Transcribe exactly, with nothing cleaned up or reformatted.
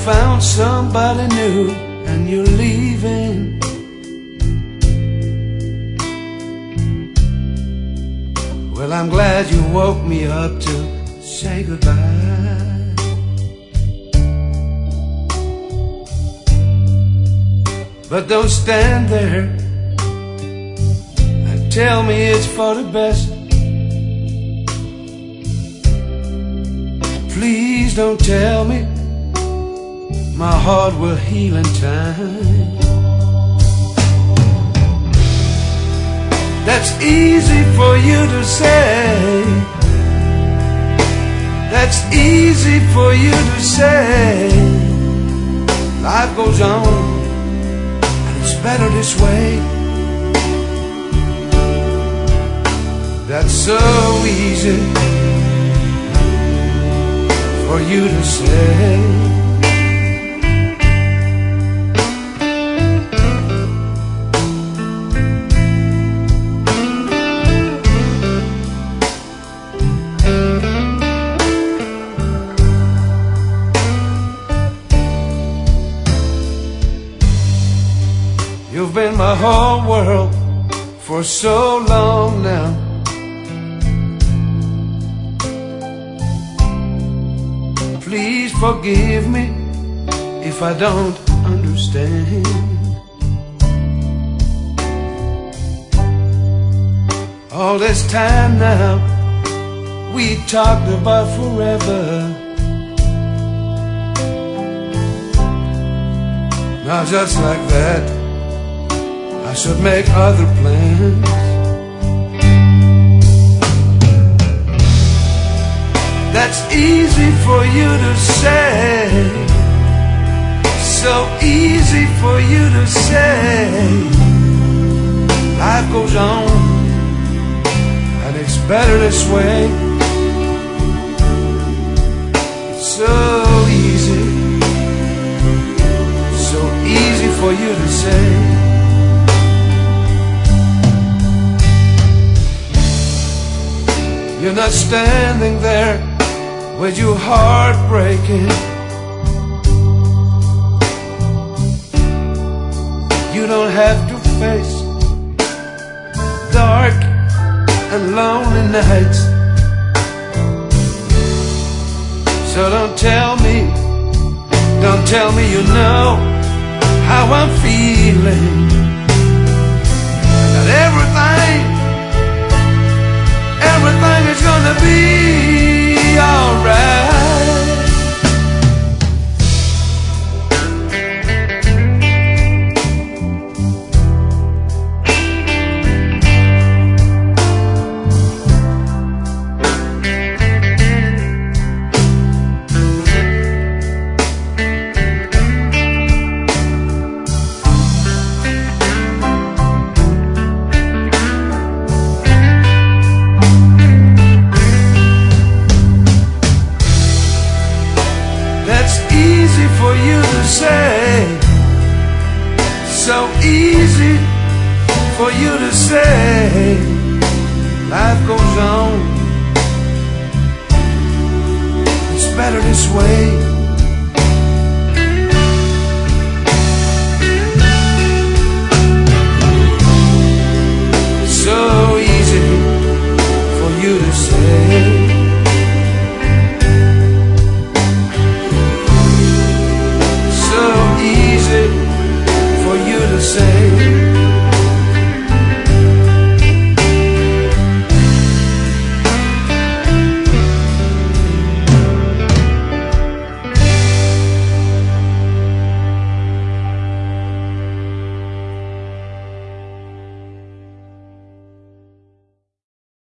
found somebody new and you're leaving. Well, I'm glad you woke me up to say goodbye. But don't stand there and tell me it's for the best. Please don't tell me my heart will heal in time. That's easy for you to say. That's easy for you to say. Life goes on, and it's better this way. That's so easy for you to say. You've been my whole world for so long now. Please forgive me if I don't understand. All this time now, we talked about forever. Now just like that, I should make other plans. That's easy for you to say. So easy for you to say. Life goes on, and it's better this way. It's so easy, so easy for you to say. You're not standing there with your heart breaking. You don't have to face dark and lonely nights. So don't tell me, don't tell me you know how I'm feeling. That everything